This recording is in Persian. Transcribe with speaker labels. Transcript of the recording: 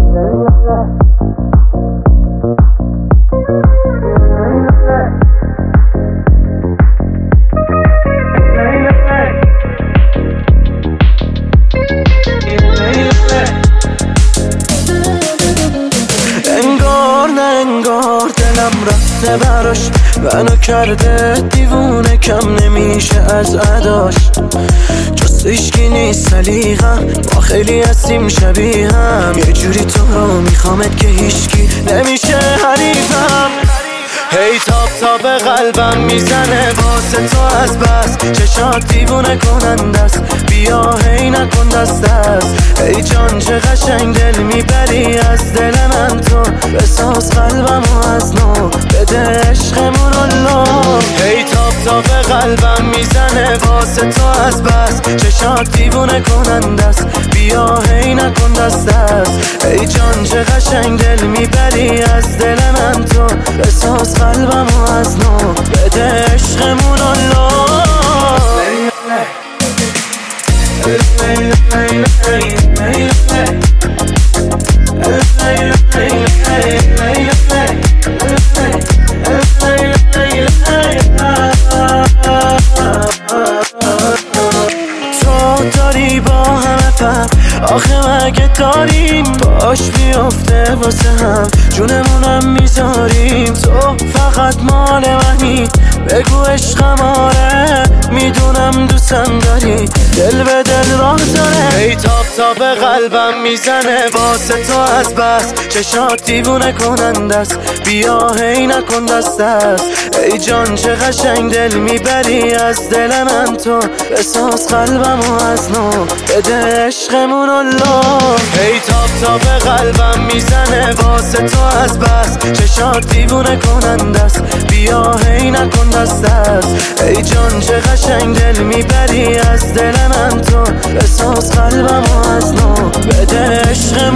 Speaker 1: رفته براش منو کرده دیوونه، کم نمیشه از عداش. جز هیچکی نیست سلیقم، ما خیلی هستیم شبیه هم. یه جوری تو رو میخوامت که هیچکی نمیشه حریفم. هی تاب به قلبم میزنه واسه تو از بس، چشات دیوونه کننده است، بیا هی نکن دست دست. ای جان چه قشنگ دل میبری از دل من تو، بساز قلبمو از نو بده عشقمون الله. هی تاب به قلبم میزنه واسه تو از بس، چشات دیوونه کننده است، بیا هی نکن دست دست. ای جان چه قشنگ دل میبری از دل من تو، بساز قلبمو از نو بده عشقمون الله. تو داری با همه فهم، آخه مگه داریم باش بیفته واسه هم، جونمونم میذاریم. تو فقط مال منی، بگو عشقم آره، میدونم دوستم داری، دل به دل راه داره. ای تاب به قلبم میزنه واسه تو از بس، چشات دیوونه کننده است، بیا هی نکن دست دست. ای جان چه قشنگ دل میبری از دل من تو، بساز قلبمو از نو بده عشقمون الله. ای تاب به قلبم میزنه واسه تو از بس، چشات دیوونه کننده است، بیا هی نکن دست دست. ای جان چه قشنگ دل میبری از دل من تو، بساز قلبمو از نو بده عشق